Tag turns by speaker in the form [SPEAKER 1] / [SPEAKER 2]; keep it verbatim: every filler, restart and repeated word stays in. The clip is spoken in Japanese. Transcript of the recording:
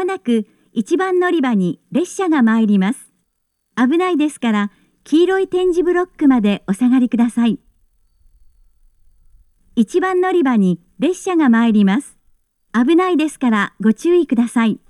[SPEAKER 1] もなくいちばん乗り場に列車が参ります。危ないですから黄色い点字ブロックまでお下がりください。いちばん乗り場に列車が参ります。危ないですからご注意ください。